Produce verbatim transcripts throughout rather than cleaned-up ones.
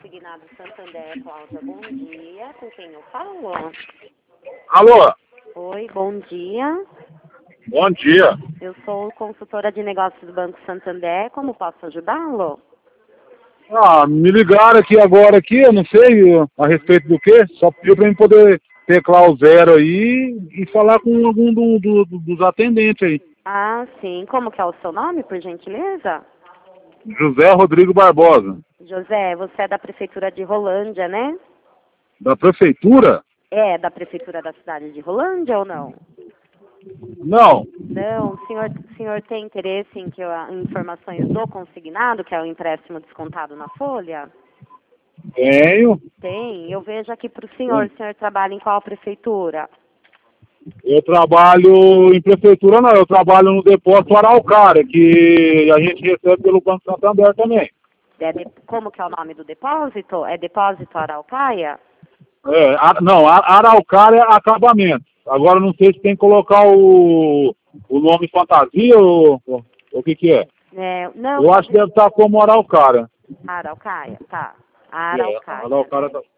Consignado Santander, Cláudia, bom dia. Com quem eu falo? Alô? Oi, bom dia. Bom dia. Eu sou consultora de negócios do Banco Santander. Como posso ajudá-lo? Ah, me ligaram aqui agora aqui, eu não sei a respeito do que, só pediu para mim poder teclar o zero aí e falar com algum do, do- do- dos atendentes aí. Ah, sim. Como que é o seu nome, por gentileza? José Rodrigo Barbosa, José, você é da Prefeitura de Rolândia, né? da prefeitura? É da Prefeitura da cidade de Rolândia ou não? Não. Não, o senhor, o senhor tem interesse em que eu, em informações do consignado, que é o empréstimo descontado na folha? Tenho. Tem. Eu vejo aqui para o senhor, o senhor trabalha em qual prefeitura? Eu trabalho em prefeitura não, eu trabalho no depósito Araucária, que a gente recebe pelo Banco Santander também. É de- como que é o nome do depósito? É depósito Araucaia? É, a- não, a- Araucária é acabamento. Agora não sei se tem que colocar o, o nome fantasia ou ou o que que é. É, não, Eu acho que deve estar como Araucária. Araucaia, tá. É, Araucaia, Araucária né? tá...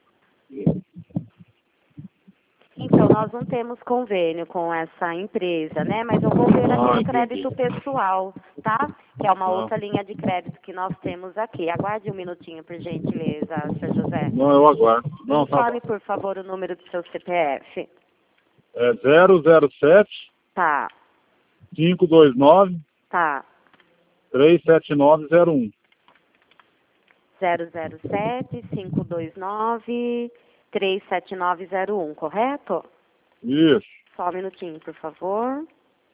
Então, nós não temos convênio com essa empresa, né? Mas eu vou ver aqui Ah, no entendi. crédito pessoal, tá? Que é uma Não, outra linha de crédito que nós temos aqui. Aguarde um minutinho, por gentileza, senhor José. não, eu aguardo. Não, tá bom. Informe, por favor, o número do seu C P F. É zero zero sete, Tá, cinco dois nove, tá. três sete nove zero um. zero zero sete, cinco dois nove, três sete nove zero um, correto? Isso. Só um minutinho, por favor.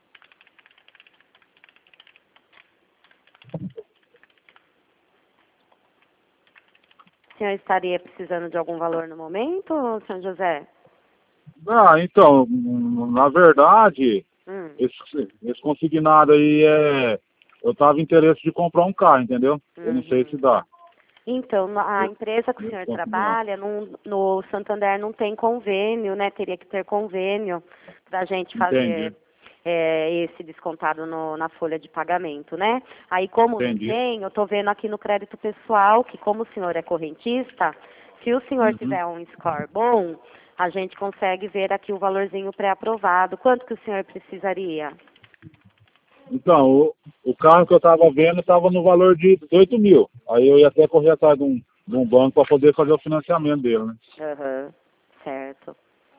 O senhor estaria precisando de algum valor no momento, senhor José? Ah, então, hum, na verdade, Hum, esse, esse consignado aí é... Eu tava em interesse de comprar um carro, entendeu? Eu não sei se uhum. dá. Então, a Esse- empresa que o esse senhor consignado. trabalha, no, no Santander não tem convênio, né? Teria que ter convênio para a gente Entendi, fazer é, esse descontado no- na folha de pagamento, né? Aí, como não entendi. tem, eu estou vendo aqui no crédito pessoal que, como o senhor é correntista, se o senhor Uhum. tiver um score bom, a gente consegue ver aqui o valorzinho pré-aprovado. Quanto que o senhor precisaria? Então, o, o carro que eu estava vendo estava no valor de dezoito mil. Aí eu ia até correr atrás de um, de um banco para poder fazer o financiamento dele, né? Aham, certo.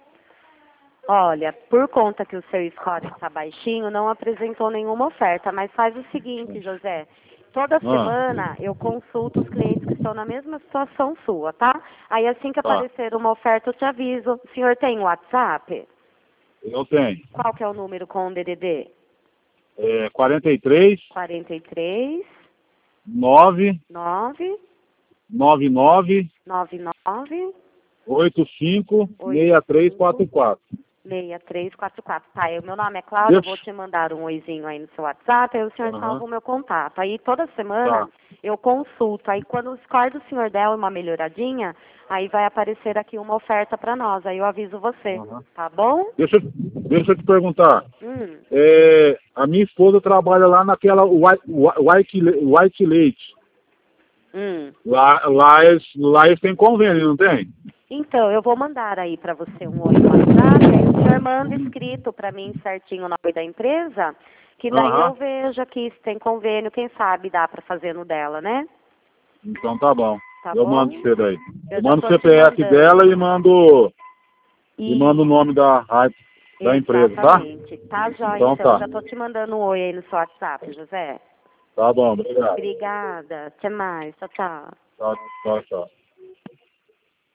Olha, por conta que o seu score está baixinho, não apresentou nenhuma oferta, mas faz o seguinte, José. Toda Ah, semana eu consulto os clientes que estão na mesma situação sua, tá? Aí assim que tá. aparecer uma oferta eu te aviso. O senhor tem WhatsApp? Eu tenho. Qual que é o número com o D D D? É quarenta e três, quarenta e três, nove, nove, nove nove, nove nove, oito cinco, oito seis três cinco, quatro quatro. seis três quatro quatro. Tá, eu, meu nome é Cláudia, eu vou Deixa. te mandar um oizinho aí no seu WhatsApp, aí o senhor salva Aham. o meu contato. Aí toda semana Tá. eu consulto, aí quando o score do senhor der uma melhoradinha, aí vai aparecer aqui uma oferta para nós, aí eu aviso você, Aham. tá bom? Deixa, eu- deixa eu te perguntar. Hum, É, a minha esposa trabalha lá naquela White, White, White Leite. hum. Lá, lá, eles, lá eles têm convênio, não tem? Então, eu vou mandar aí para você um oi no WhatsApp, aí o senhor manda escrito para mim certinho o nome da empresa, que daí eu Aham. vejo aqui se tem convênio, quem sabe dá para fazer no dela, né? Então tá bom. Tá Eu bom? mando pra você daí. Eu Eu já mando o tô te C P F dela mandando. e mando, e mando o Isso, nome da, da empresa, tá? exatamente. Tá, joia, Então então. tá. Já tô te mandando um oi aí no seu WhatsApp, José. Tá bom, obrigado. Obrigada. Até mais. Tchau, tchau. Tchau, tchau, tchau.